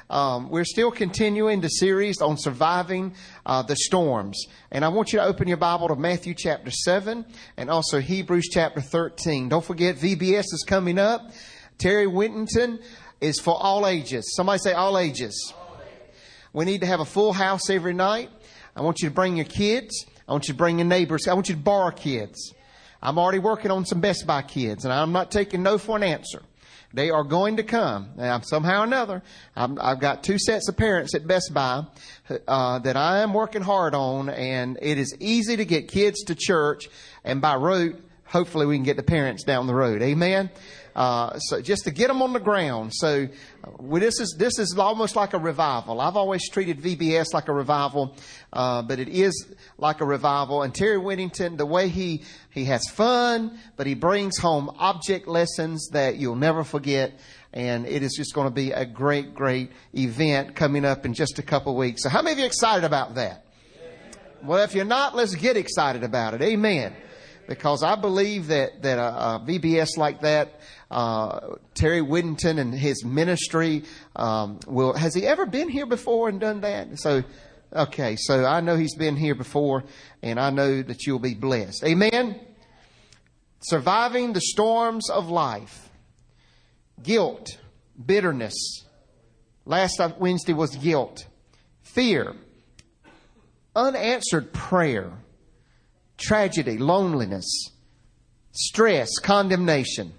We're still continuing the series on surviving the storms. And I want you to open your Bible to Matthew chapter 7 and also Hebrews chapter 13. Don't forget, VBS is coming up. Terry Whittington is for all ages. Somebody say all ages. We need to have a full house every night. I want you to bring your kids. I want you to bring your neighbors. I want you to borrow kids. I'm already working on some Best Buy kids, and I'm not taking no for an answer. They are going to come. Now, somehow or another, I've got 2 sets of parents at Best Buy that I am working hard on, and it is easy to get kids to church, and by rote, hopefully we can get the parents down the road. Amen? So just to get them on the ground. So this is almost like a revival. I've always treated VBS like a revival, but it is like a revival. And Terry Whittington, the way he has fun, but he brings home object lessons that you'll never forget. And it is just going to be a great, great event coming up in just a couple of weeks. So how many of you are excited about that? Well, if you're not, let's get excited about it. Amen. Because I believe that a VBS like that, Terry Whittington and his ministry, has he ever been here before and done that? So I know he's been here before, and I know that you'll be blessed. Amen? Surviving the storms of life. Guilt, bitterness. Last Wednesday was guilt. Fear. Unanswered prayer. Tragedy, loneliness, stress, condemnation.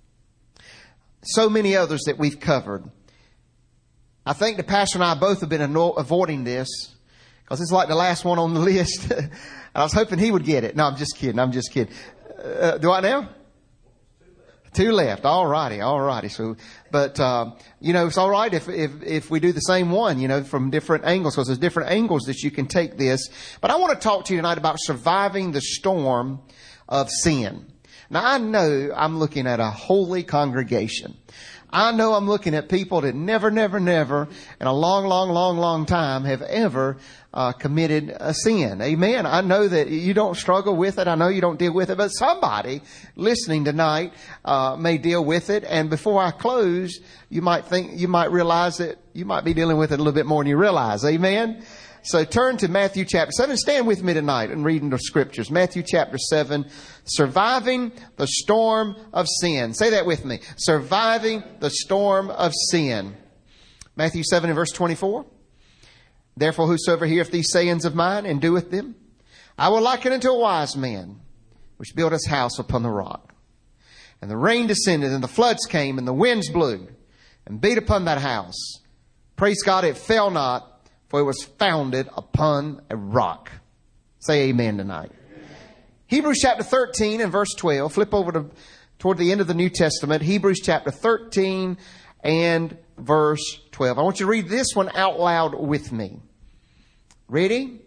So many others that we've covered. I think the pastor and I both have been avoiding this because it's like the last one on the list. And I was hoping he would get it. No, I'm just kidding. Do I now? 2 left. All righty. So, but, it's all right if we do the same one, from different angles, because there's different angles that you can take this. But I want to talk to you tonight about surviving the storm of sin. Now, I know I'm looking at a holy congregation. I know I'm looking at people that never in a long time have ever committed a sin. Amen. I know that you don't struggle with it. I know you don't deal with it, but somebody listening tonight may deal with it. And before I close, you might realize that you might be dealing with it a little bit more than you realize. Amen. So turn to Matthew chapter 7. Stand with me tonight and reading the scriptures. Matthew chapter 7, surviving the storm of sin. Say that with me. Surviving the storm of sin. Matthew 7 and verse 24. Therefore, whosoever heareth these sayings of mine and doeth them, I will liken unto a wise man, which built his house upon the rock. And the rain descended, and the floods came, and the winds blew, and beat upon that house. Praise God, it fell not, for it was founded upon a rock. Say amen tonight. Amen. Hebrews chapter 13 and verse 12. Flip over toward the end of the New Testament. Hebrews chapter 13 and verse 12. I want you to read this one out loud with me. Ready?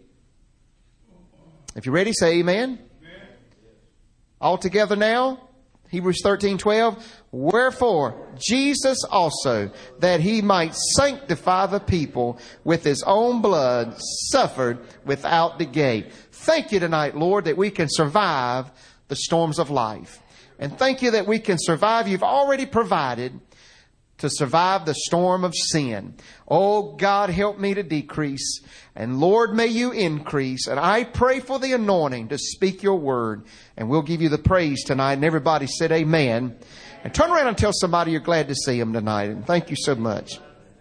If you're ready, say amen. Amen. All together now. Hebrews 13:12. Wherefore Jesus also, that he might sanctify the people with his own blood, suffered without delay. Thank you tonight, Lord, that we can survive the storms of life. And thank you that we can survive. You've already provided to survive the storm of sin. Oh God, help me to decrease. And Lord, may you increase. And I pray for the anointing to speak your word. And we'll give you the praise tonight. And everybody said amen. And turn around and tell somebody you're glad to see them tonight. And thank you so much.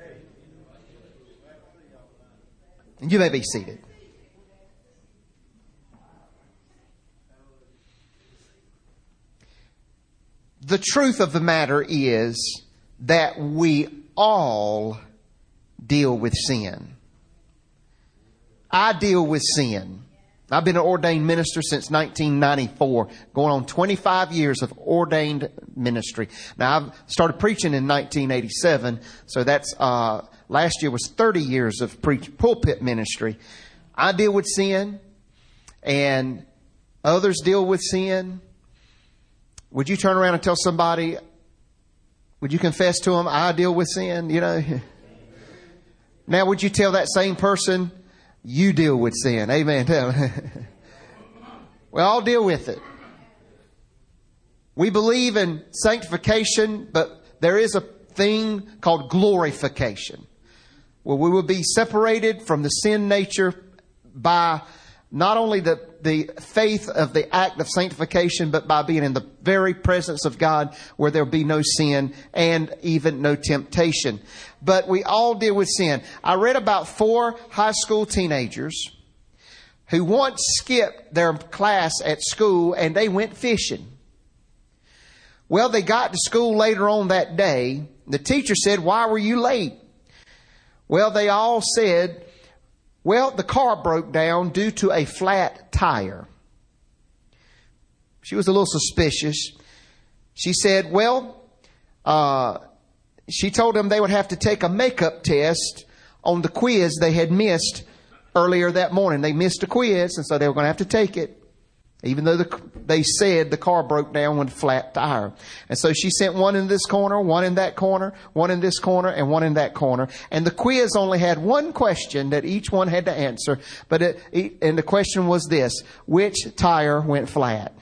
And you may be seated. The truth of the matter is that we all deal with sin. I deal with sin. I've been an ordained minister since 1994, going on 25 years of ordained ministry. Now, I've started preaching in 1987, so that's last year was 30 years of pulpit ministry. I deal with sin, and others deal with sin. Would you turn around and tell somebody, would you confess to them, I deal with sin, Now, would you tell that same person, you deal with sin? Amen. Tell them. We all deal with it. We believe in sanctification, but there is a thing called glorification. Well, we will be separated from the sin nature by not only the faith of the act of sanctification, but by being in the very presence of God where there'll be no sin and even no temptation. But we all deal with sin. I read about 4 high school teenagers who once skipped their class at school and they went fishing. Well, they got to school later on that day. The teacher said, "Why were you late?" Well, they all said, "Well, the car broke down due to a flat tire." She was a little suspicious. She said, she told them they would have to take a makeup test on the quiz they had missed earlier that morning. They missed a quiz, and so they were going to have to take it, even though they said the car broke down with a flat tire. And so she sent one in this corner, one in that corner, one in this corner, and one in that corner. And the quiz only had one question that each one had to answer. And the question was this: which tire went flat?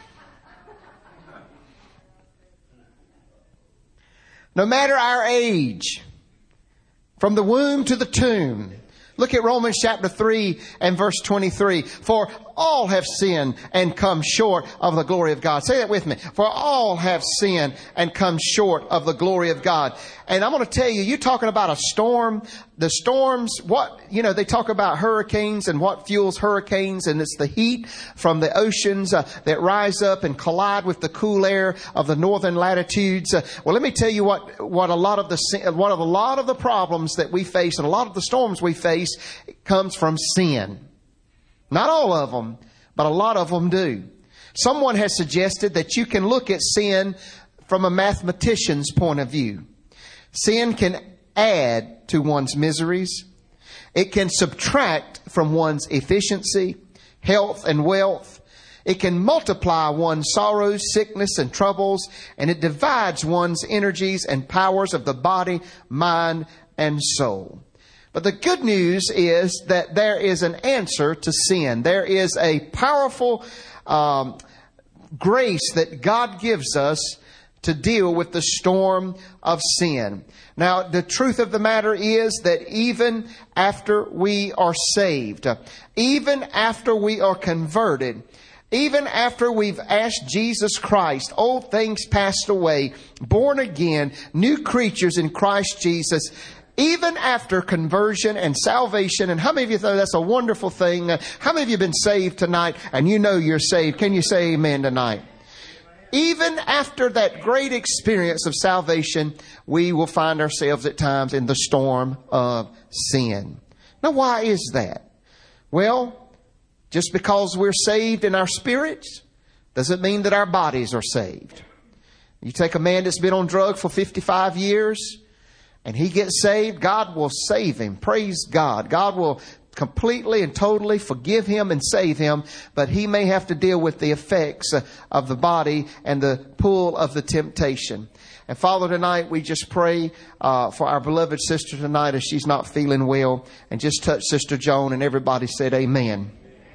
No matter our age, from the womb to the tomb. Look at Romans chapter 3 and verse 23. For all have sinned and come short of the glory of God. Say that with me. For all have sinned and come short of the glory of God. And I'm going to tell you, you're talking about a storm. The storms, they talk about hurricanes and what fuels hurricanes. And it's the heat from the oceans that rise up and collide with the cool air of the northern latitudes. Well, let me tell you what a lot of the problems that we face and a lot of the storms we face comes from sin. Not all of them, but a lot of them do. Someone has suggested that you can look at sin from a mathematician's point of view. Sin can add to one's miseries. It can subtract from one's efficiency, health, and wealth. It can multiply one's sorrows, sickness, and troubles, and it divides one's energies and powers of the body, mind, and soul. But the good news is that there is an answer to sin. There is a powerful grace that God gives us to deal with the storm of sin. Now, the truth of the matter is that even after we are saved, even after we are converted, even after we've asked Jesus Christ, old things passed away, born again, new creatures in Christ Jesus, even after conversion and salvation, and how many of you know that's a wonderful thing? How many of you have been saved tonight and you know you're saved? Can you say amen tonight? Even after that great experience of salvation, we will find ourselves at times in the storm of sin. Now, why is that? Well, just because we're saved in our spirits doesn't mean that our bodies are saved. You take a man that's been on drugs for 55 years and he gets saved, God will save him. Praise God. God will completely and totally forgive him and save him, but he may have to deal with the effects of the body and the pull of the temptation. And Father, tonight we just pray for our beloved sister tonight as she's not feeling well, and just touch Sister Joan, and everybody said amen.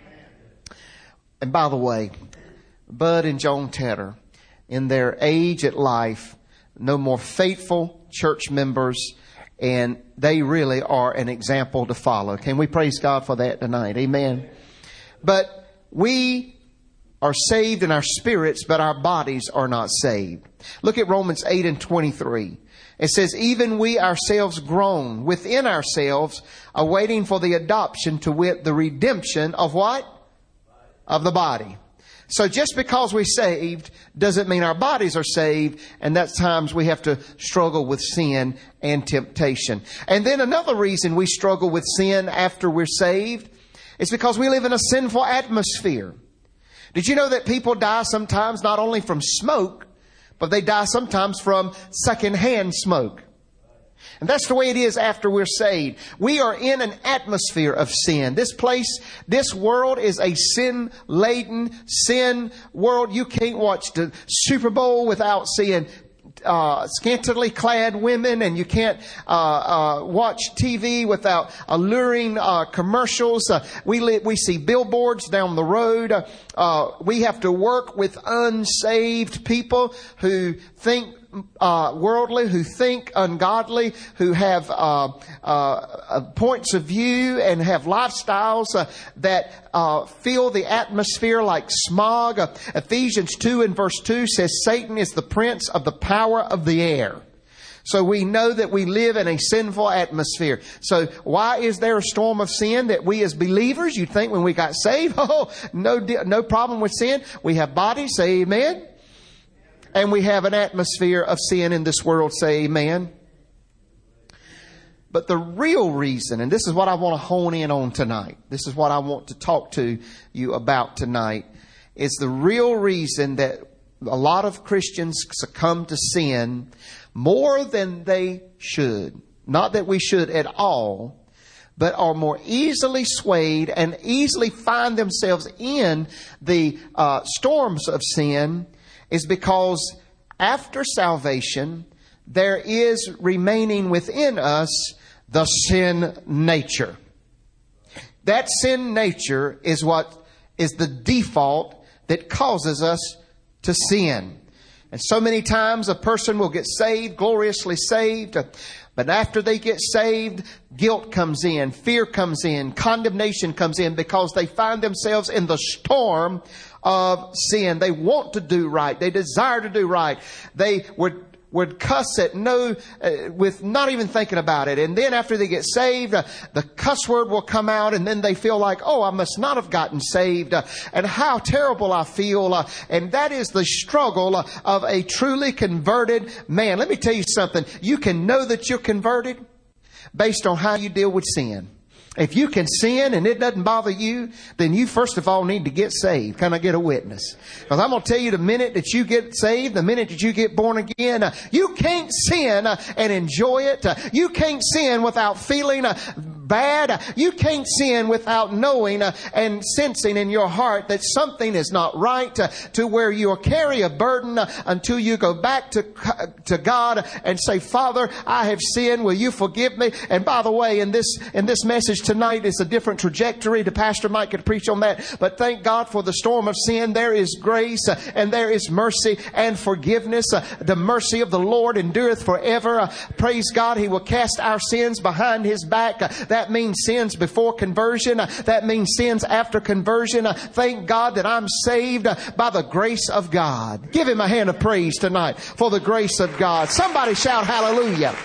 And by the way, Bud and Joan Tedder, in their age at life, no more faithful church members, and they really are an example to follow. Can we praise God for that tonight? Amen. But we are saved in our spirits, but our bodies are not saved. Look at Romans 8 and 23. It says, even we ourselves groan within ourselves, awaiting for the adoption, to wit, the redemption of what? Of the body. So just because we're saved doesn't mean our bodies are saved, and that's times we have to struggle with sin and temptation. And then another reason we struggle with sin after we're saved is because we live in a sinful atmosphere. Did you know that people die sometimes not only from smoke, but they die sometimes from secondhand smoke? And that's the way it is after we're saved. We are in an atmosphere of sin. This place, this world is a sin-laden, sin world. You can't watch the Super Bowl without seeing scantily clad women, and you can't watch TV without alluring commercials. We see billboards down the road. We have to work with unsaved people who think worldly, who think ungodly, who have points of view and have lifestyles that fill the atmosphere like smog. Ephesians 2 and verse 2 says Satan is the prince of the power of the air. So we know that we live in a sinful atmosphere. So why is there a storm of sin that we as believers, you'd think when we got saved, no problem with sin. We have bodies, say amen. And we have an atmosphere of sin in this world, say amen. But the real reason, and this is what I want to hone in on tonight, this is what I want to talk to you about tonight, is the real reason that a lot of Christians succumb to sin more than they should. Not that we should at all, but are more easily swayed and easily find themselves in the storms of sin, is because after salvation, there is remaining within us the sin nature. That sin nature is what is the default that causes us to sin. And so many times a person will get saved, gloriously saved, but after they get saved, guilt comes in, fear comes in, condemnation comes in, because they find themselves in the storm of sin. They want to do right. They desire to do right. They would cuss at with not even thinking about it. And then after they get saved, the cuss word will come out, and then they feel like, oh, I must not have gotten saved, and how terrible I feel. And that is the struggle of a truly converted man. Let me tell you something. You can know that you're converted based on how you deal with sin. If you can sin and it doesn't bother you, then you first of all need to get saved. Can I get a witness? Because I'm going to tell you, the minute that you get saved, the minute that you get born again, you can't sin and enjoy it. You can't sin without feeling bad. You can't sin without knowing and sensing in your heart that something is not right, to where you'll carry a burden until you go back to God and say, Father, I have sinned. Will you forgive me? And by the way, in this message tonight is a different trajectory. The pastor might could preach on that, but thank God for the storm of sin. There is grace and there is mercy and forgiveness. The mercy of the Lord endureth forever. Praise God. He will cast our sins behind His back. That means sins before conversion. That means sins after conversion. Thank God that I'm saved by the grace of God. Give Him a hand of praise tonight for the grace of God. Somebody shout hallelujah.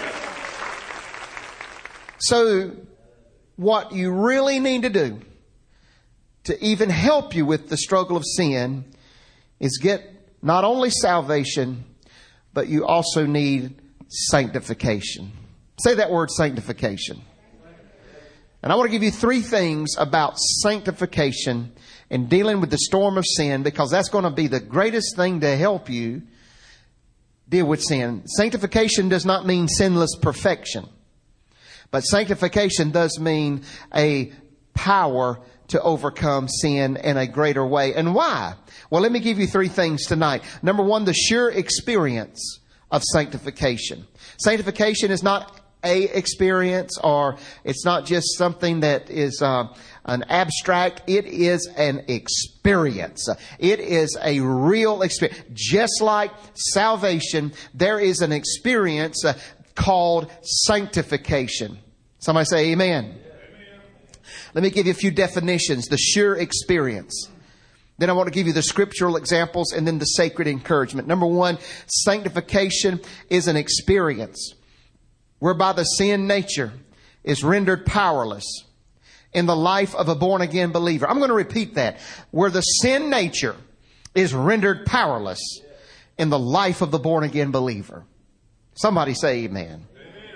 So, what you really need to do to even help you with the struggle of sin is get not only salvation, but you also need sanctification. Say that word, sanctification. And I want to give you 3 things about sanctification and dealing with the storm of sin, because that's going to be the greatest thing to help you deal with sin. Sanctification does not mean sinless perfection. But sanctification does mean a power to overcome sin in a greater way. And why? Well, let me give you 3 things tonight. Number 1, the sure experience of sanctification. Sanctification is not a experience, or it's not just something that is an abstract. It is an experience. It is a real experience. Just like salvation, there is an experience called sanctification. Somebody say amen. Amen. Let me give you a few definitions. The sure experience. Then I want to give you the scriptural examples and then the sacred encouragement. Number 1, sanctification is an experience whereby the sin nature is rendered powerless in the life of a born again believer. I'm going to repeat that. Where the sin nature is rendered powerless in the life of the born again believer. Somebody say amen.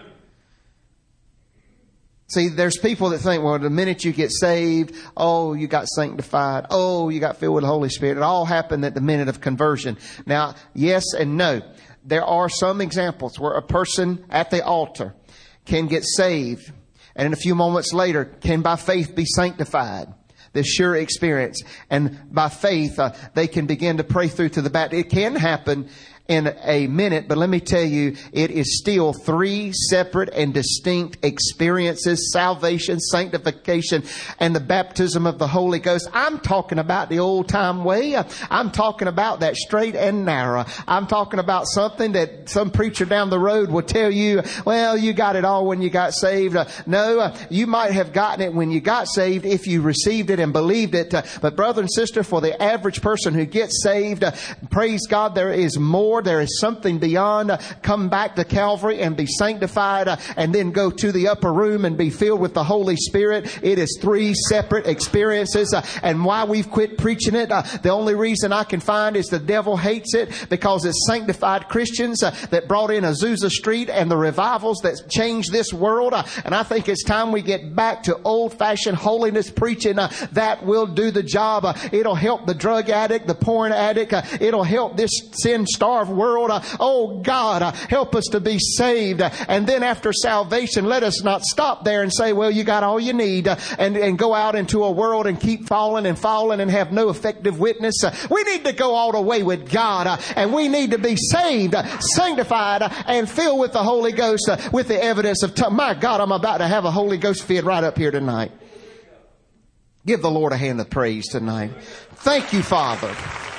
See, there's people that think, well, the minute you get saved, oh, you got sanctified. Oh, you got filled with the Holy Spirit. It all happened at the minute of conversion. Now, yes and no. There are some examples where a person at the altar can get saved, and in a few moments later can by faith be sanctified. This sure experience. And by faith, they can begin to pray through to the back. It can happen in a minute, but let me tell you, it is still three separate and distinct experiences: salvation, sanctification, and the baptism of the Holy Ghost. I'm talking about the old time way. I'm talking about that straight and narrow. I'm talking about something that some preacher down the road will tell you, well, you got it all when you got saved. No, you might have gotten it when you got saved if you received it and believed it. But brother and sister, for the average person who gets saved, praise God, there is more. There is something beyond. Come back to Calvary and be sanctified, and then go to the upper room and be filled with the Holy Spirit. It is three separate experiences. And why we've quit preaching it, the only reason I can find is the devil hates it, because it's sanctified Christians that brought in Azusa Street and the revivals that changed this world. And I think it's time we get back to old-fashioned holiness preaching. That will do the job. It'll help the drug addict, the porn addict. It'll help this sin-starved world. Oh God, help us to be saved. And then after salvation, let us not stop there and say, well, you got all you need, and go out into a world and keep falling and have no effective witness. We need to go all the way with God, and we need to be saved, sanctified, and filled with the Holy Ghost, with the evidence of my God, I'm about to have a Holy Ghost fit right up here tonight. Give the Lord a hand of praise tonight. Thank you, Father.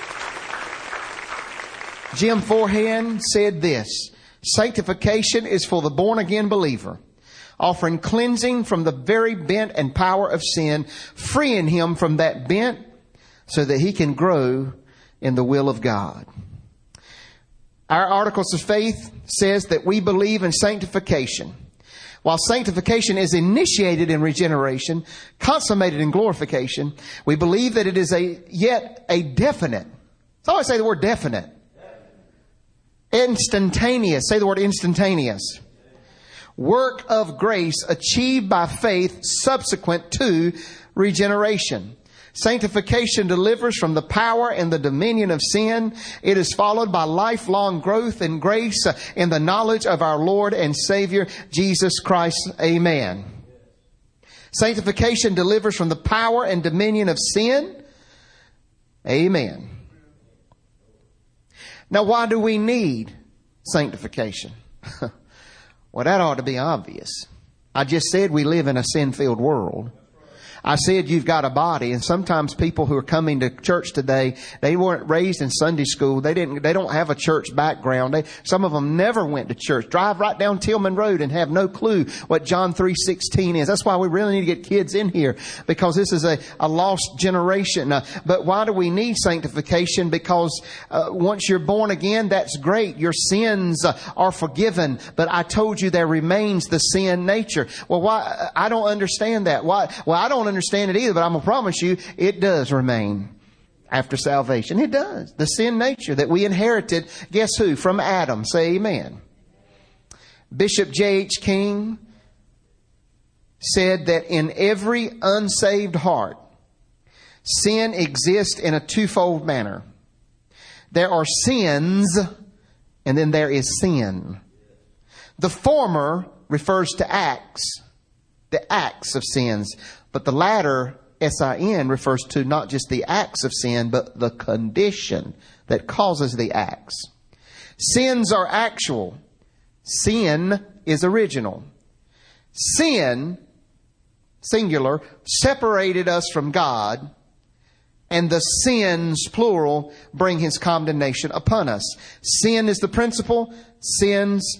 Jim Forehand said this: sanctification is for the born-again believer, offering cleansing from the very bent and power of sin, freeing him from that bent so that he can grow in the will of God. Our Articles of Faith says that we believe in sanctification. While sanctification is initiated in regeneration, consummated in glorification, we believe that it is yet a definite. So I always say the word definite. Instantaneous. Say the word instantaneous. Work of grace achieved by faith subsequent to regeneration. Sanctification delivers from the power and the dominion of sin. It is followed by lifelong growth in grace in the knowledge of our Lord and Savior, Jesus Christ. Amen. Sanctification delivers from the power and dominion of sin. Amen. Now, why do we need sanctification? Well, that ought to be obvious. I just said we live in a sin-filled world. I said you've got a body, and sometimes people who are coming to church today, they weren't raised in Sunday school. They don't have a church background. Some of them never went to church. Drive right down Tillman Road and have no clue what John 3:16 is. That's why we really need to get kids in here, because this is a lost generation. But why do we need sanctification? Because once you're born again, that's great. Your sins are forgiven. But I told you there remains the sin nature. Well, why? I don't understand that. Why? Well, I don't understand it either, but I'm going to promise you it does remain after salvation. It does. The sin nature that we inherited, guess who? From Adam. Say amen. Bishop J.H. King said that in every unsaved heart, sin exists in a twofold manner. There are sins, and then there is sin. The former refers to acts, the acts of sins. But the latter, S-I-N, refers to not just the acts of sin, but the condition that causes the acts. Sins are actual. Sin is original. Sin, singular, separated us from God, and the sins, plural, bring His condemnation upon us. Sin is the principle. Sins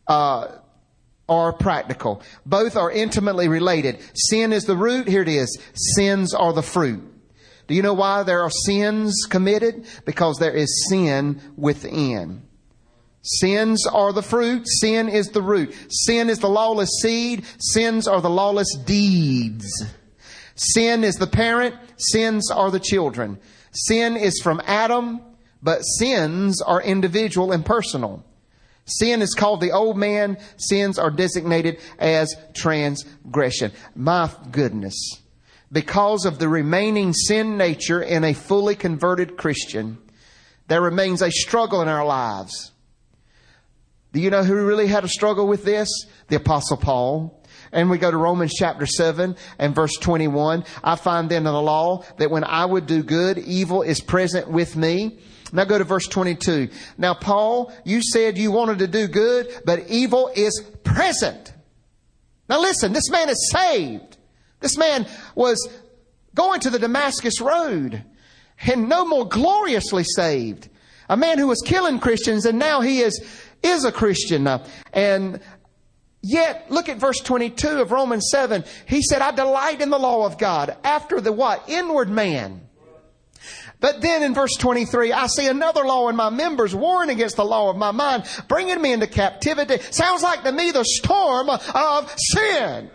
are practical. Both are intimately related. Sin is the root. Here it is. Sins are the fruit. Do you know why there are sins committed? Because there is sin within. Sins are the fruit. Sin is the root. Sin is the lawless seed. Sins are the lawless deeds. Sin is the parent. Sins are the children. Sin is from Adam, but sins are individual and personal. Sin is called the old man. Sins are designated as transgression. My goodness. Because of the remaining sin nature in a fully converted Christian, there remains a struggle in our lives. Do you know who really had a struggle with this? The Apostle Paul. And we go to Romans chapter 7 and verse 21. I find then in the law that when I would do good, evil is present with me. Now go to verse 22. Now, Paul, you said you wanted to do good, but evil is present. Now listen, this man is saved. This man was going to the Damascus Road and no more gloriously saved. A man who was killing Christians, and now he is a Christian. And yet, look at verse 22 of Romans 7. He said, I delight in the law of God after the what? Inward man. But then in verse 23, I see another law in my members, warring against the law of my mind, bringing me into captivity. Sounds like to me the storm of sin.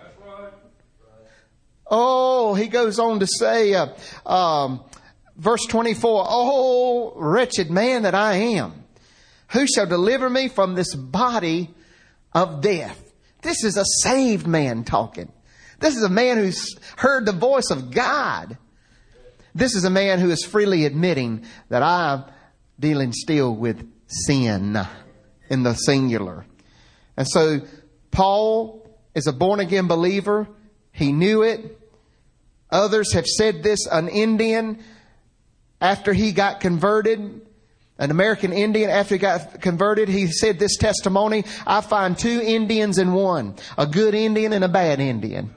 Oh, he goes on to say, verse 24, oh, wretched man that I am, who shall deliver me from this body of death? This is a saved man talking. This is a man who's heard the voice of God. This is a man who is freely admitting that I'm dealing still with sin in the singular. And so Paul is a born again believer. He knew it. Others have said this. An Indian, after he got converted, an American Indian, after he got converted, he said this testimony: I find two Indians in one, a good Indian and a bad Indian.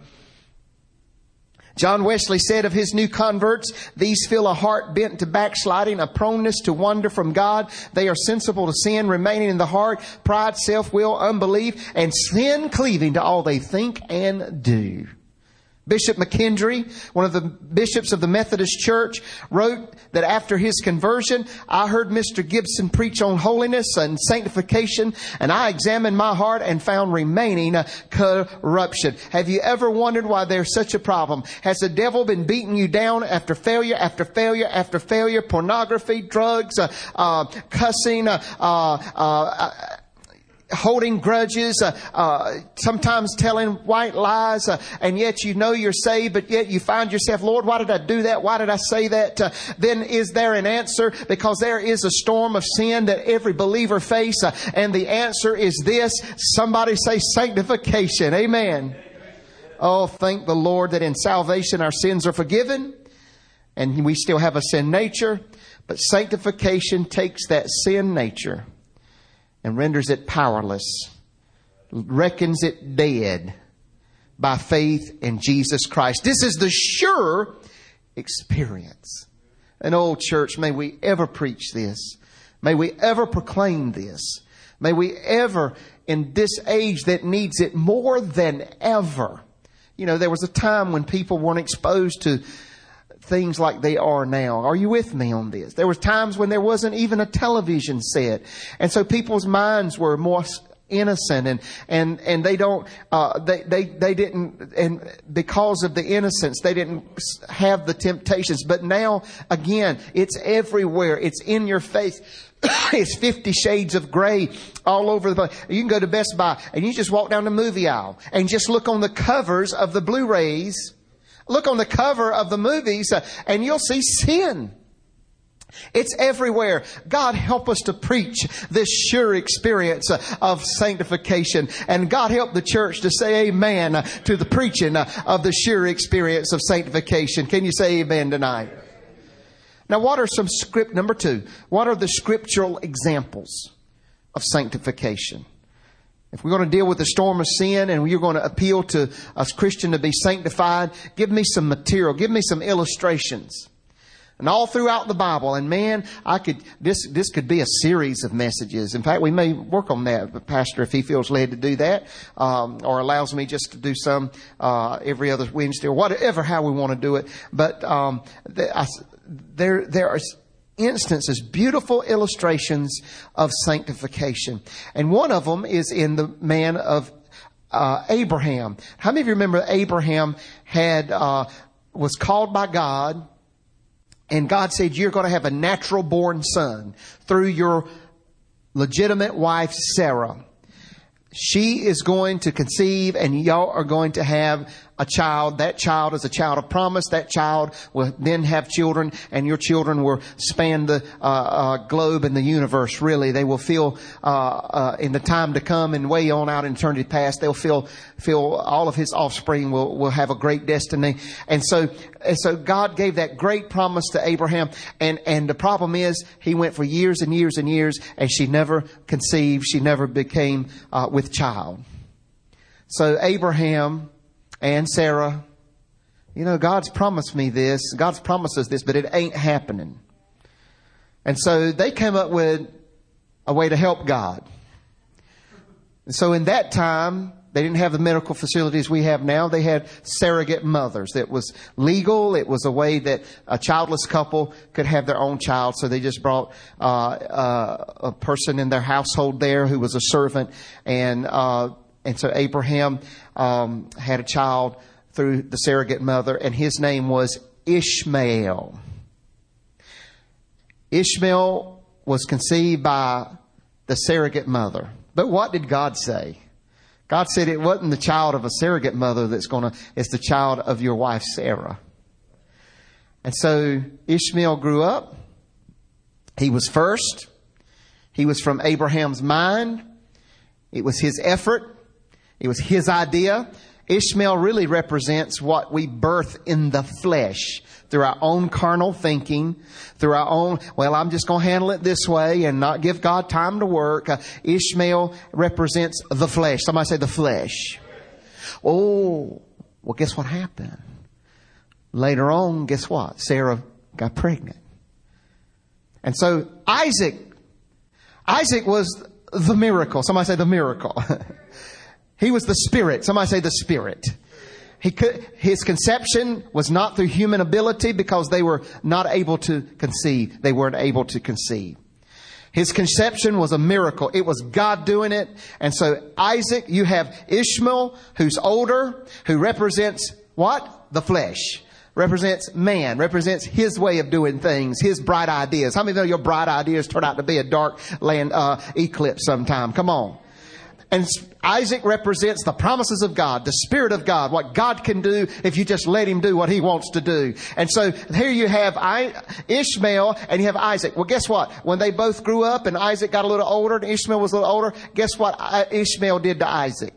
John Wesley said of his new converts, these feel a heart bent to backsliding, a proneness to wander from God. They are sensible to sin remaining in the heart, pride, self-will, unbelief, and sin cleaving to all they think and do. Bishop McKendry, one of the bishops of the Methodist Church, wrote that after his conversion, I heard Mr. Gibson preach on holiness and sanctification, and I examined my heart and found remaining corruption. Have you ever wondered why there's such a problem? Has the devil been beating you down after failure, after failure, after failure? Pornography, drugs, cussing, holding grudges, sometimes telling white lies, and yet you know you're saved, but yet you find yourself, Lord, why did I do that? Why did I say that? Then is there an answer? Because there is a storm of sin that every believer faces, and the answer is this. Somebody say sanctification. Amen. Oh, thank the Lord that in salvation our sins are forgiven, and we still have a sin nature, but sanctification takes that sin nature and renders it powerless, reckons it dead by faith in Jesus Christ. This is the sure experience. And oh, church, may we ever preach this. May we ever proclaim this. May we ever, in this age that needs it more than ever. You know, there was a time when people weren't exposed to things like they are now. Are you with me on this? There was times when there wasn't even a television set. And so people's minds were more innocent and they don't, they didn't, and because of the innocence, they didn't have the temptations. But now, again, it's everywhere. It's in your face. It's 50 shades of gray all over the place. You can go to Best Buy and you just walk down the movie aisle and just look on the covers of the Blu-rays. Look on the cover of the movies and you'll see sin. It's everywhere. God help us to preach this sure experience of sanctification. And God help the church to say amen to the preaching of the sure experience of sanctification. Can you say amen tonight? Now, what are number two, what are the scriptural examples of sanctification? If we're going to deal with the storm of sin and you're going to appeal to us Christian to be sanctified, give me some material, give me some illustrations. And all throughout the Bible, and man, this could be a series of messages. In fact, we may work on that, Pastor, if he feels led to do that, or allows me just to do some every other Wednesday or whatever, how we want to do it. But there are instances, beautiful illustrations of sanctification. And one of them is in the man of Abraham. How many of you remember Abraham was called by God, and God said, you're going to have a natural born son through your legitimate wife, Sarah. she is going to conceive and y'all are going to have a child. That child is a child of promise. That child will then have children, and your children will span the globe and the universe, really. They will feel in the time to come and way on out in eternity past, they'll feel all of his offspring will have a great destiny. And so God gave that great promise to Abraham. And the problem is he went for years and years and years, and she never conceived. She never became with child. So Abraham and Sarah, God's promised me this. God's promised us this, but it ain't happening. And so they came up with a way to help God. And so in that time, they didn't have the medical facilities we have now. They had surrogate mothers. It was legal. It was a way that a childless couple could have their own child. So they just brought a person in their household there who was a servant. And so Abraham had a child through the surrogate mother, and his name was Ishmael. Ishmael was conceived by the surrogate mother. But what did God say? God said it wasn't the child of a surrogate mother it's the child of your wife Sarah. And so Ishmael grew up. He was first. He was from Abraham's mind. It was his effort. It was his idea. Ishmael really represents what we birth in the flesh through our own carnal thinking, through our own, I'm just going to handle it this way and not give God time to work. Ishmael represents the flesh. Somebody say the flesh. Oh, well, guess what happened? Later on, guess what? Sarah got pregnant. And so Isaac was the miracle. Somebody say the miracle. He was the Spirit. Somebody say the Spirit. His conception was not through human ability because they were not able to conceive. They weren't able to conceive. His conception was a miracle. It was God doing it. And so Isaac, you have Ishmael, who's older, who represents what? The flesh. Represents man, represents his way of doing things, his bright ideas. How many know your bright ideas turn out to be a dark land eclipse sometime? Come on. And Isaac represents the promises of God, the Spirit of God, what God can do if you just let Him do what He wants to do. And so here you have Ishmael and you have Isaac. Well, guess what? When they both grew up and Isaac got a little older and Ishmael was a little older, guess what Ishmael did to Isaac?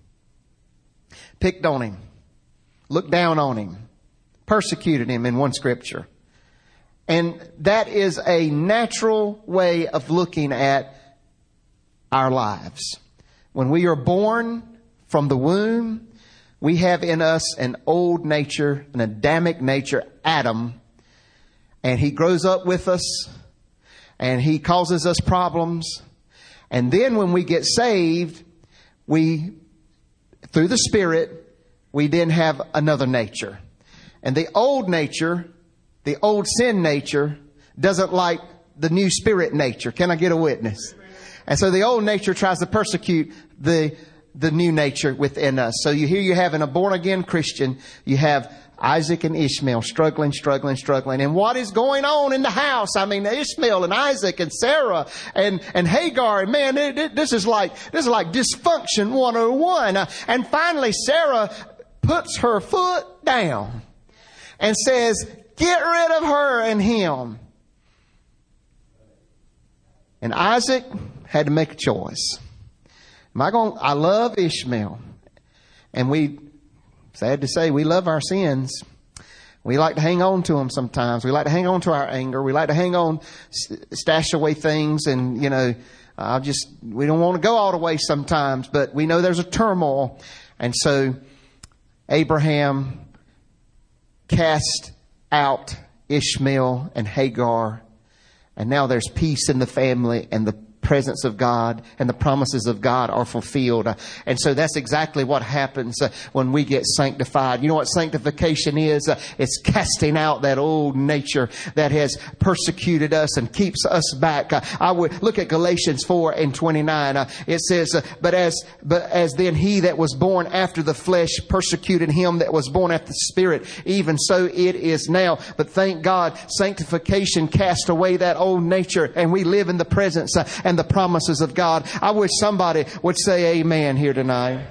Picked on him, looked down on him, persecuted him in one scripture. And that is a natural way of looking at our lives. When we are born from the womb, we have in us an old nature, an Adamic nature, Adam. And he grows up with us and he causes us problems. And then when we get saved, through the Spirit, we then have another nature. And the old nature, the old sin nature, doesn't like the new spirit nature. Can I get a witness? And so the old nature tries to persecute the new nature within us. So you have in a born again Christian, you have Isaac and Ishmael struggling. And what is going on in the house? I mean, Ishmael and Isaac and Sarah and Hagar. And man, this is like dysfunction 101. And finally, Sarah puts her foot down and says, get rid of her and him. And Isaac had to make a choice. I love Ishmael. And sad to say, we love our sins. We like to hang on to them sometimes. We like to hang on to our anger. We like to hang on, stash away things. And, we don't want to go all the way sometimes, but we know there's a turmoil. And so Abraham cast out Ishmael and Hagar. And now there's peace in the family, and the presence of God and the promises of God are fulfilled. And so that's exactly what happens when we get sanctified. You know what sanctification is? It's casting out that old nature that has persecuted us and keeps us back. I would look at Galatians 4:29. It says, but as then he that was born after the flesh persecuted him that was born after the Spirit, even so it is now. But thank God, sanctification cast away that old nature, and we live in the presence and the promises of God. I wish somebody would say amen here tonight.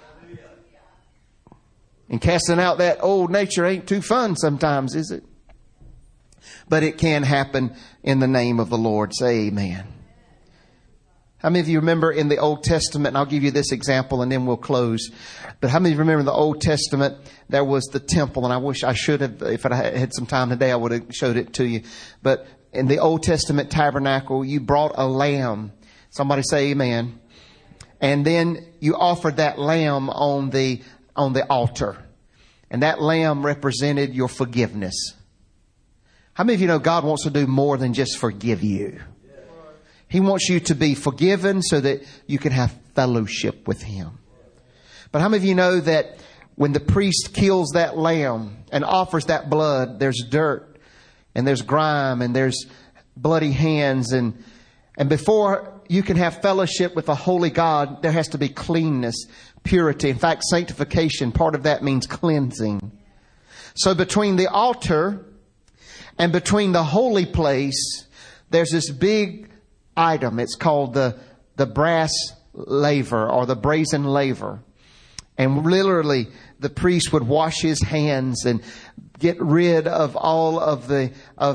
And casting out that old nature ain't too fun sometimes, is it? But it can happen in the name of the Lord. Say amen. How many of you remember in the Old Testament, and I'll give you this example and then we'll close. But how many of you remember in the Old Testament, there was the temple, and I wish I should have, if I had some time today, I would have showed it to you. But in the Old Testament tabernacle, you brought a lamb. Somebody say amen. And then you offered that lamb on the altar. And that lamb represented your forgiveness. How many of you know God wants to do more than just forgive you? He wants you to be forgiven so that you can have fellowship with Him. But how many of you know that when the priest kills that lamb and offers that blood, there's dirt and there's grime and there's bloody hands, and before you can have fellowship with a holy God, there has to be cleanness, purity. In fact, sanctification, part of that means cleansing. So between the altar and between the holy place, there's this big item. It's called the brass laver or the brazen laver. And literally the priest would wash his hands and get rid of all of the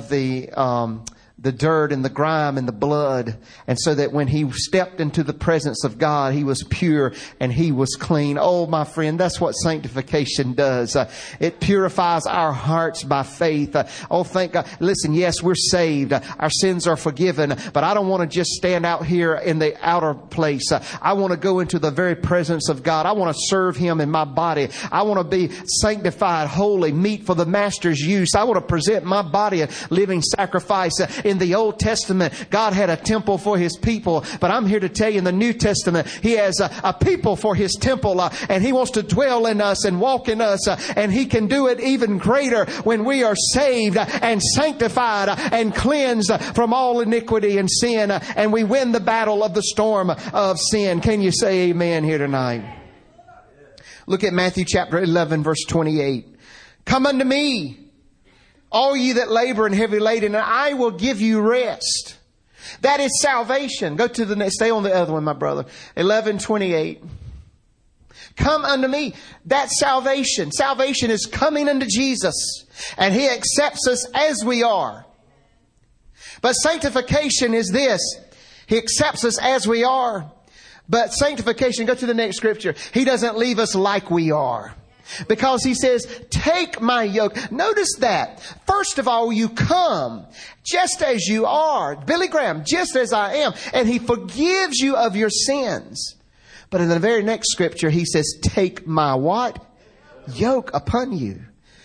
dirt and the grime and the blood. And so that when he stepped into the presence of God, he was pure and he was clean. Oh, my friend, that's what sanctification does. It purifies our hearts by faith. Oh, thank God. Listen, yes, we're saved. Our sins are forgiven, but I don't want to just stand out here in the outer place. I want to go into the very presence of God. I want to serve Him in my body. I want to be sanctified, holy, meet for the Master's use. I want to present my body a living sacrifice. In the Old Testament, God had a temple for His people. But I'm here to tell you in the New Testament, He has a people for His temple. And He wants to dwell in us and walk in us. And He can do it even greater when we are saved and sanctified and cleansed from all iniquity and sin. And we win the battle of the storm of sin. Can you say amen here tonight? Look at Matthew chapter 11, verse 28. Come unto me, all ye that labor and heavy laden, and I will give you rest. That is salvation. Go to the next. Stay on the other one, my brother. 11:28. Come unto me. That's salvation. Salvation is coming unto Jesus, and He accepts us as we are. But sanctification is this. He accepts us as we are. But sanctification, go to the next scripture. He doesn't leave us like we are. Because He says, take my yoke. Notice that. First of all, you come just as you are. Billy Graham, just as I am. And He forgives you of your sins. But in the very next scripture, He says, take my what? Yoke upon you.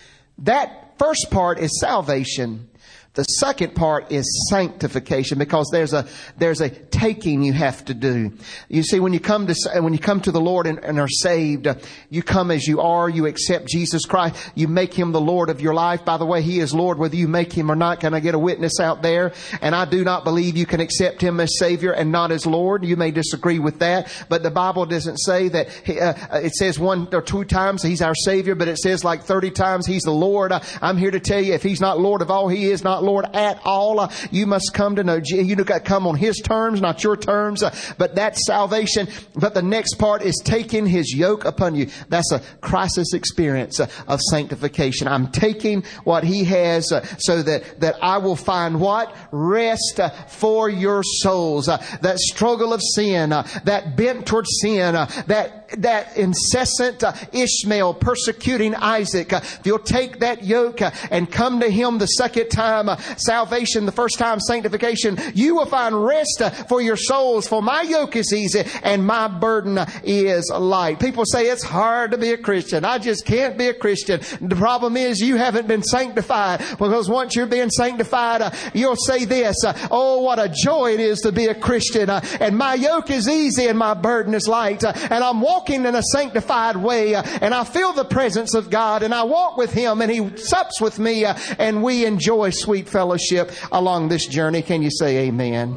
That first part is salvation. The second part is sanctification, because there's a taking you have to do. You see, when you come to the Lord and are saved, you come as you are. You accept Jesus Christ. You make Him the Lord of your life. By the way, He is Lord whether you make Him or not. Can I get a witness out there? And I do not believe you can accept Him as Savior and not as Lord. You may disagree with that, but the Bible doesn't say that. It says 1 or 2 times He's our Savior, but it says like 30 times He's the Lord. I'm here to tell you, if He's not Lord of all, He is not Lord at all. You must come to know. You got to come on His terms, not your terms. But that's salvation. But the next part is taking His yoke upon you. That's a crisis experience of sanctification. I'm taking what He has so that I will find what? Rest for your souls. That struggle of sin, that bent towards sin, that incessant Ishmael persecuting Isaac. If you'll take that yoke and come to Him the second time, salvation, the first time sanctification, you will find rest for your souls. For my yoke is easy and my burden is light. People say it's hard to be a Christian. I just can't be a Christian. The problem is you haven't been sanctified, because once you're being sanctified, you'll say this, oh, what a joy it is to be a Christian. And my yoke is easy and my burden is light. And I'm walking in a sanctified way, and I feel the presence of God, and I walk with Him, and He sups with me, and we enjoy sweet fellowship along this journey. Can you say amen?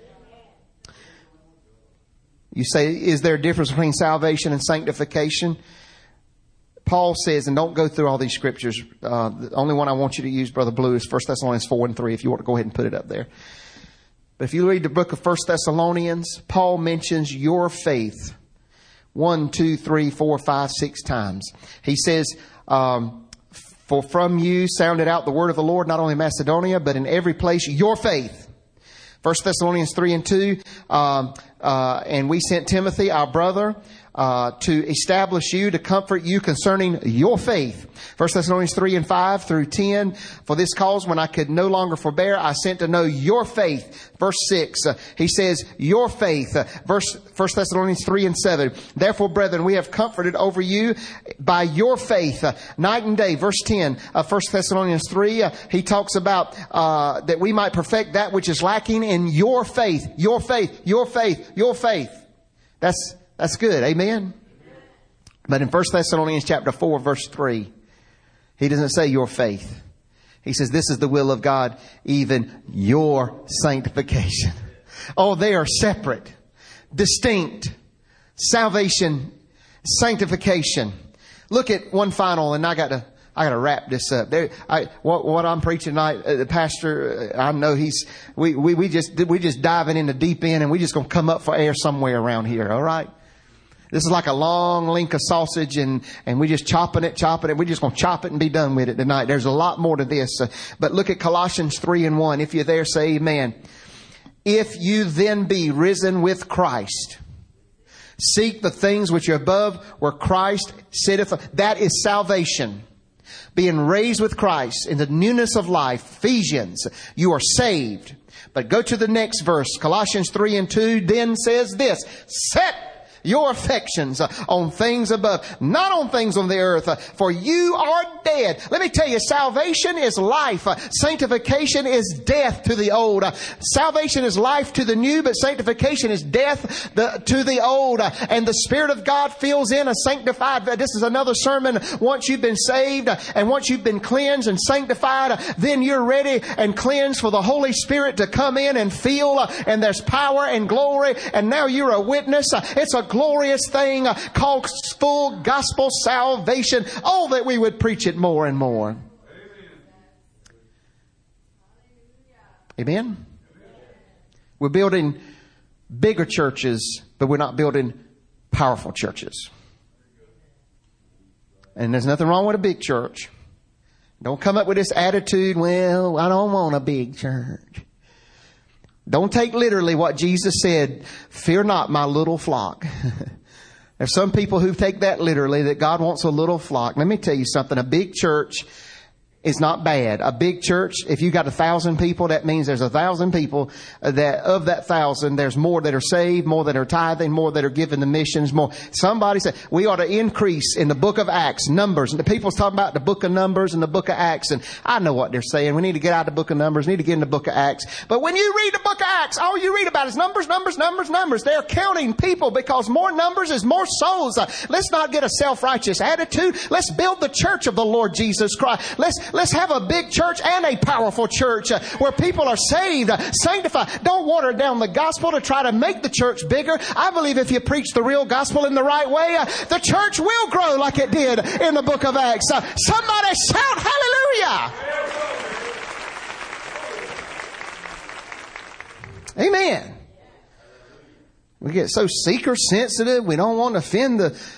You say, is there a difference between salvation and sanctification? Paul says, and don't go through all these scriptures. The only one I want you to use, Brother Blue, is 1 Thessalonians 4:3. If you want to go ahead and put it up there. But if you read the book of 1 Thessalonians, Paul mentions your faith 1, 2, 3, 4, 5, 6 times. He says, for from you sounded out the word of the Lord, not only in Macedonia, but in every place, your faith. 1 Thessalonians 3 and 2, and we sent Timothy, our brother, to establish you, to comfort you concerning your faith. 1 Thessalonians 3 and 5 through 10. For this cause, when I could no longer forbear, I sent to know your faith. Verse 6, he says, your faith. 1 Thessalonians 3 and 7. Therefore, brethren, we have comforted over you by your faith, night and day. Verse 10 of 1 Thessalonians 3, he talks about that we might perfect that which is lacking in your faith, your faith, your faith, your faith. That's good. Amen. But in 1 Thessalonians chapter 4, verse 3, he doesn't say your faith. He says, this is the will of God, even your sanctification. Oh, they are separate, distinct. Salvation, sanctification. Look at one final, and I got to wrap this up. What I'm preaching tonight, the pastor, I know we just diving in the deep end, and we just gonna come up for air somewhere around here. All right. This is like a long link of sausage, and we just chopping it. We're just going to chop it and be done with it tonight. There's a lot more to this. But look at Colossians 3 and 1. If you're there, say amen. If you then be risen with Christ, seek the things which are above, where Christ sitteth. That is salvation. Being raised with Christ in the newness of life. Ephesians, you are saved. But go to the next verse. Colossians 3 and 2 then says this. Set your affections on things above, not on things on the earth, for you are dead. Let me tell you, salvation is life. Sanctification is death to the old. Salvation is life to the new, but sanctification is death to the old. And the Spirit of God fills in a sanctified. This is another sermon. Once you've been saved and once you've been cleansed and sanctified, then you're ready and cleansed for the Holy Spirit to come in and fill, and there's power and glory, and now you're a witness. It's a glorious thing called full gospel salvation. Oh, that we would preach it more and more. Amen. We're building bigger churches, but we're not building powerful churches. And there's nothing wrong with a big church. Don't come up with this attitude, well, I don't want a big church. Don't take literally what Jesus said, fear not my little flock. There's some people who take that literally, that God wants a little flock. Let me tell you something. A big church is not bad. A big church, if you got 1,000 people, that means there's 1,000 people that of that 1,000, there's more that are saved, more that are tithing, more that are giving to missions, more. Somebody said we ought to increase in the book of Acts, Numbers. And the people's talking about the book of Numbers and the book of Acts. And I know what they're saying. We need to get out of the book of Numbers, need to get in the book of Acts. But when you read the book of Acts, all you read about is numbers, numbers, numbers, numbers. They're counting people, because more numbers is more souls. Let's not get a self-righteous attitude. Let's build the church of the Lord Jesus Christ. Let's have a big church and a powerful church where people are saved, sanctified. Don't water down the gospel to try to make the church bigger. I believe if you preach the real gospel in the right way, the church will grow like it did in the book of Acts. Somebody shout hallelujah. Amen. We get so seeker sensitive. We don't want to offend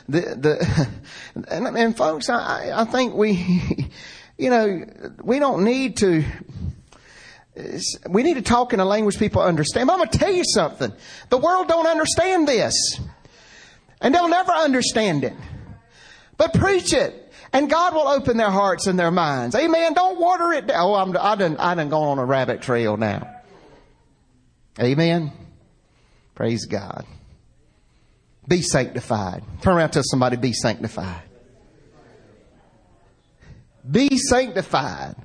and folks, I think we don't need to. We need to talk in a language people understand. But I'm going to tell you something. The world don't understand this. And they'll never understand it. But preach it. And God will open their hearts and their minds. Amen. Don't water it down. Oh, I done gone on a rabbit trail now. Amen. Praise God. Be sanctified. Turn around and tell somebody, be sanctified. Be sanctified.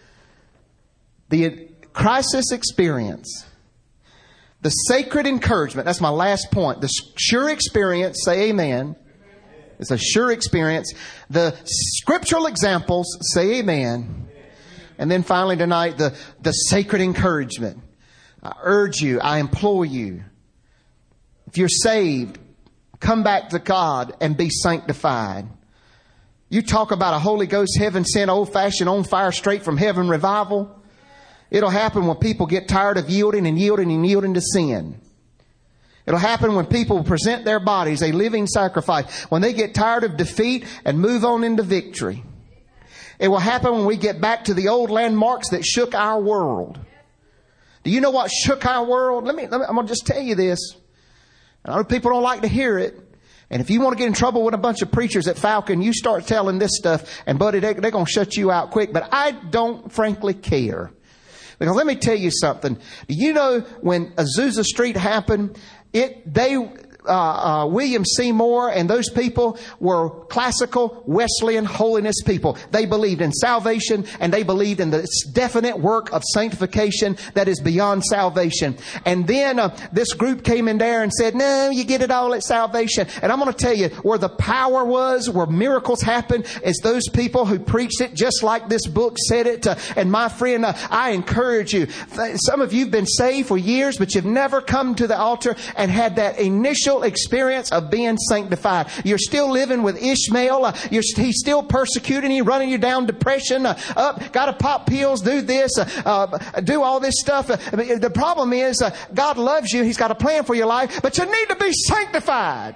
The crisis experience. The sacred encouragement. That's my last point. The sure experience. Say amen. It's a sure experience. The scriptural examples. Say amen. And then finally tonight, the sacred encouragement. I urge you, I implore you. If you're saved, come back to God and be sanctified. You talk about a Holy Ghost, heaven sent, old fashioned, on fire, straight from heaven revival. It'll happen when people get tired of yielding to sin. It'll happen when people present their bodies a living sacrifice, when they get tired of defeat and move on into victory. It will happen when we get back to the old landmarks that shook our world. Do you know what shook our world? I'm going to just tell you this. I know people don't like to hear it. And if you want to get in trouble with a bunch of preachers at Falcon, you start telling this stuff, and buddy, they're going to shut you out quick. But I don't frankly care. Because let me tell you something. Do you know when Azusa Street happened, William Seymour and those people were classical Wesleyan holiness people. They believed in salvation, and they believed in the definite work of sanctification that is beyond salvation. And then this group came in there and said, no, you get it all at salvation. And I'm going to tell you where the power was, where miracles happened, is those people who preached it just like this book said it. And my friend, I encourage you. Some of you have been saved for years, but you've never come to the altar and had that initial experience of being sanctified. You're still living with Ishmael. He's still persecuting you, running you down depression. Got to pop pills, do this, do all this stuff. The problem is God loves you. He's got a plan for your life, but you need to be sanctified.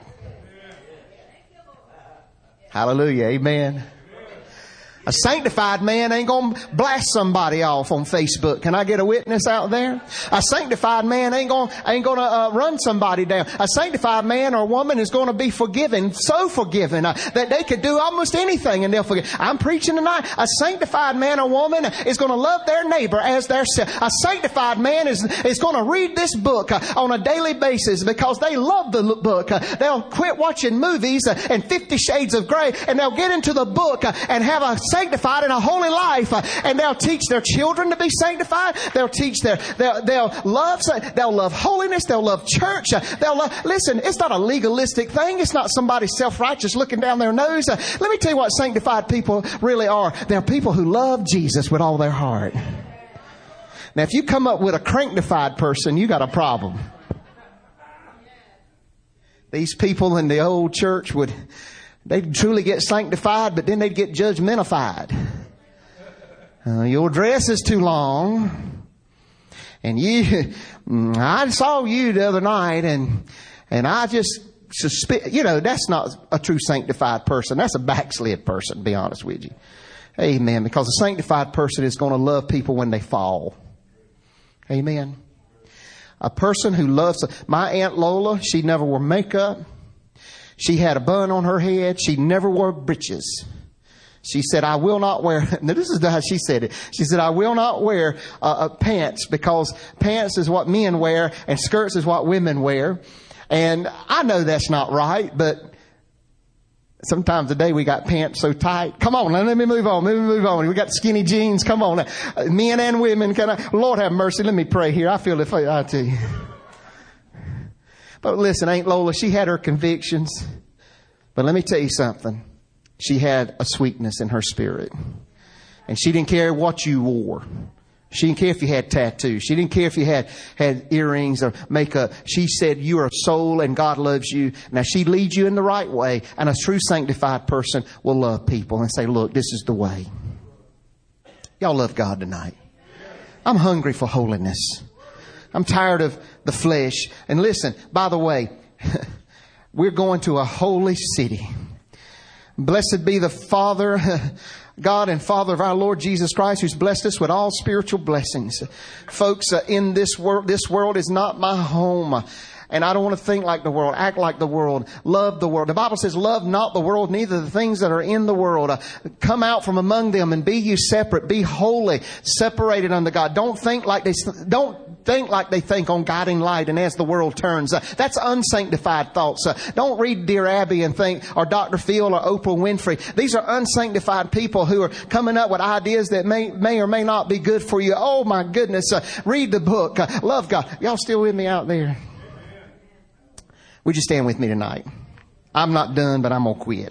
Hallelujah. Amen. A sanctified man ain't going to blast somebody off on Facebook. Can I get a witness out there? A sanctified man ain't going to run somebody down. A sanctified man or woman is going to be forgiven, so forgiven that they could do almost anything and they'll forgive. I'm preaching tonight. A sanctified man or woman is going to love their neighbor as their self. A sanctified man is going to read this book on a daily basis because they love the book. They'll quit watching movies and 50 Shades of Grey, and they'll get into the book and have a sanctified in a holy life, and they'll teach their children to be sanctified. They'll teach they'll love holiness. They'll love church. Listen, it's not a legalistic thing. It's not somebody self-righteous looking down their nose. Let me tell you what sanctified people really are. They're people who love Jesus with all their heart. Now, if you come up with a cranknified person, you got a problem. These people in the old church they'd truly get sanctified, but then they'd get judgmentified. Your dress is too long. And I saw you the other night and I just suspect, that's not a true sanctified person. That's a backslid person, to be honest with you. Amen. Because a sanctified person is going to love people when they fall. Amen. A person who loves, my Aunt Lola, she never wore makeup. She had a bun on her head. She never wore breeches. She said, I will not wear, now this is how she said it. She said, I will not wear pants because pants is what men wear and skirts is what women wear. And I know that's not right, but sometimes today we got pants so tight. Come on, let me move on. We got skinny jeans. Come on. Men and women. Lord have mercy. Let me pray here. I feel I tell you. But listen, Aunt Lola, she had her convictions. But let me tell you something. She had a sweetness in her spirit. And she didn't care what you wore. She didn't care if you had tattoos. She didn't care if you had earrings or makeup. She said, you are a soul and God loves you. Now, she leads you in the right way. And a true sanctified person will love people and say, look, this is the way. Y'all love God tonight. I'm hungry for holiness. I'm tired of the flesh. And listen, by the way, we're going to a holy city. Blessed be the Father, God and Father of our Lord Jesus Christ, who's blessed us with all spiritual blessings. Folks, in this world is not my home. And I don't want to think like the world, act like the world, love the world. The Bible says, love not the world, neither the things that are in the world. Come out from among them and be you separate, be holy, separated unto God. Don't think like they think on guiding light and as the world turns. That's unsanctified thoughts. Don't read Dear Abby and think, or Dr. Phil or Oprah Winfrey. These are unsanctified people who are coming up with ideas that may or may not be good for you. Oh my goodness. Read the book. Love God. Y'all still with me out there? Would you stand with me tonight? I'm not done, but I'm going to quit.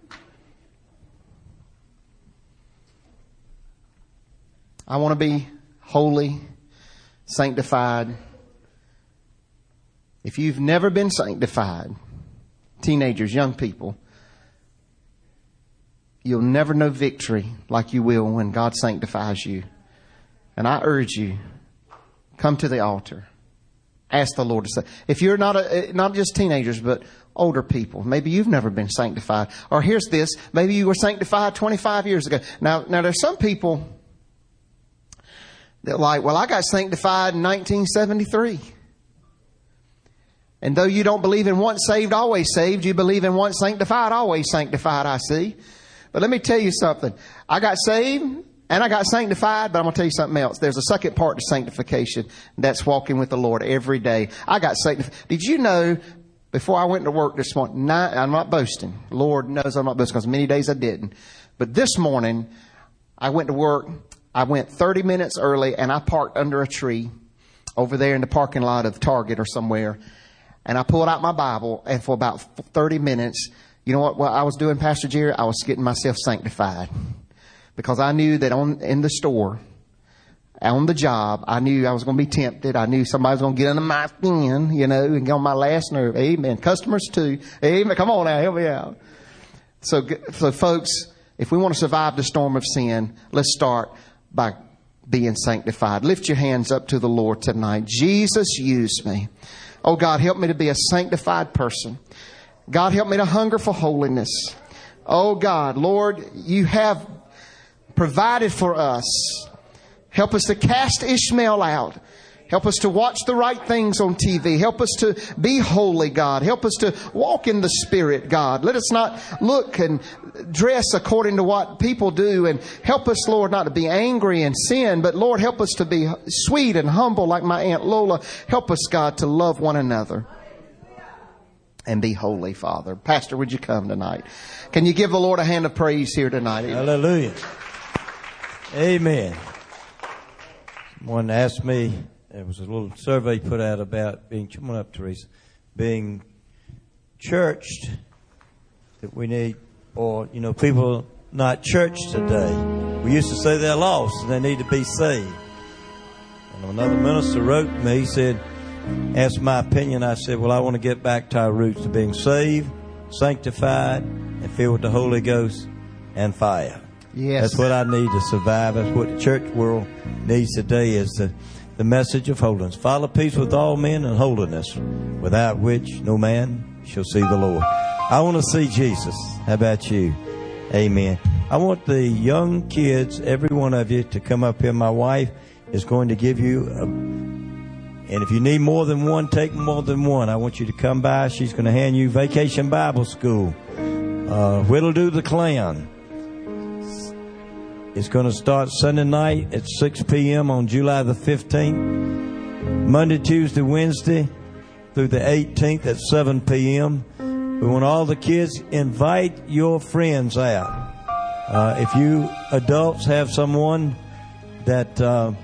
I want to be holy, sanctified. If you've never been sanctified, teenagers, young people, you'll never know victory like you will when God sanctifies you. And I urge you, come to the altar. Ask the Lord to save. If you're not just teenagers, but older people, maybe you've never been sanctified. Or here's this, maybe you were sanctified 25 years ago. Now there's some people that like, well, I got sanctified in 1973. And though you don't believe in once saved, always saved, you believe in once sanctified, always sanctified, I see. But let me tell you something. I got saved and I got sanctified, but I'm going to tell you something else. There's a second part to sanctification. That's walking with the Lord every day. I got sanctified. Did you know, before I went to work this morning, I'm not boasting. Lord knows I'm not boasting because many days I didn't. But this morning, I went to work. I went 30 minutes early and I parked under a tree over there in the parking lot of Target or somewhere. And I pulled out my Bible, and for about 30 minutes, you know what I was doing, Pastor Jerry? I was getting myself sanctified. Because I knew that in the store, on the job, I knew I was going to be tempted. I knew somebody was going to get under my skin, and get on my last nerve. Amen. Customers too. Amen. Come on now, help me out. So folks, if we want to survive the storm of sin, let's start by being sanctified. Lift your hands up to the Lord tonight. Jesus, use me. Oh God, help me to be a sanctified person. God, help me to hunger for holiness. Oh God, Lord, you have provided for us. Help us to cast Ishmael out. Help us to watch the right things on TV. Help us to be holy, God. Help us to walk in the Spirit, God. Let us not look and dress according to what people do. And help us, Lord, not to be angry and sin, but Lord, help us to be sweet and humble like my Aunt Lola. Help us, God, to love one another and be holy, Father. Pastor, would you come tonight? Can you give the Lord a hand of praise here tonight? Hallelujah. Amen. Someone asked me, there was a little survey put out about being, come on up, Teresa, being churched, that we need, or, people not churched today. We used to say they're lost and they need to be saved. And another minister wrote to me, he said, asked my opinion. I said, well, I want to get back to our roots to being saved, sanctified, and filled with the Holy Ghost and fire. Yes. That's what I need to survive. That's what the church world needs today, is the message of holiness. Follow peace with all men and holiness, without which no man shall see the Lord. I want to see Jesus. How about you? Amen. I want the young kids, every one of you, to come up here. My wife is going to give you, and if you need more than one, take more than one. I want you to come by. She's going to hand you Vacation Bible School. Whittle Do the Clown. It's going to start Sunday night at 6 p.m. on July the 15th. Monday, Tuesday, Wednesday through the 18th at 7 p.m. We want all the kids, invite your friends out. If you adults have someone that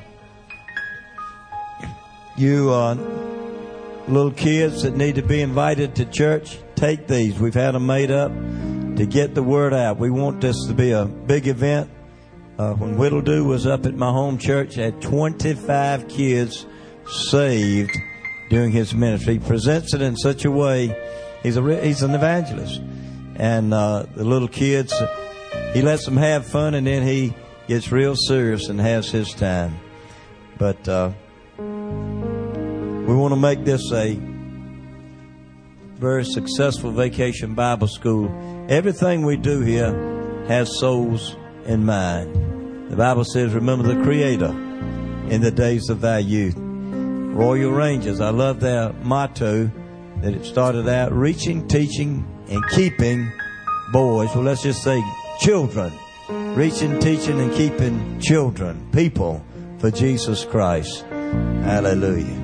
little kids that need to be invited to church, take these. We've had them made up to get the word out. We want this to be a big event. When Whittle Do was up at my home church, had 25 kids saved during his ministry. He presents it in such a way. He's an evangelist. And the little kids, he lets them have fun, and then he gets real serious and has his time. But we want to make this a very successful Vacation Bible School. Everything we do here has souls in mind. The Bible says, remember the Creator in the days of thy youth. Royal Rangers, I love their motto that it started out, reaching, teaching, and keeping boys. Well, let's just say children. Reaching, teaching, and keeping children, people, for Jesus Christ. Hallelujah.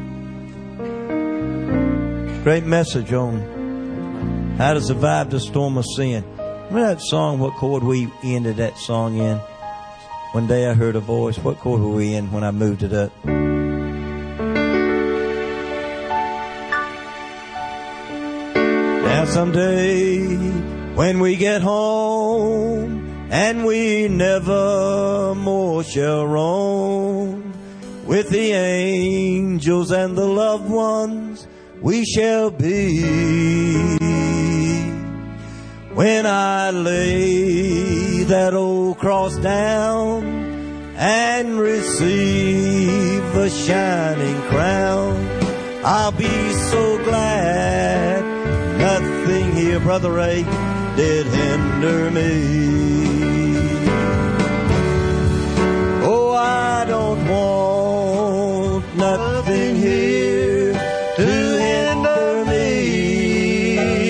Great message on how to survive the storm of sin. Remember that song, what chord we ended that song in? One day I heard a voice. What chord were we in when I moved it up? Now someday when we get home and we never more shall roam with the angels and the loved ones, we shall be. When I lay that old cross down, and receive a shining crown. I'll be so glad nothing here, Brother Ray, did hinder me. Oh, I don't want nothing here to hinder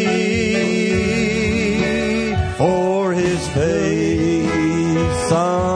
me, for His face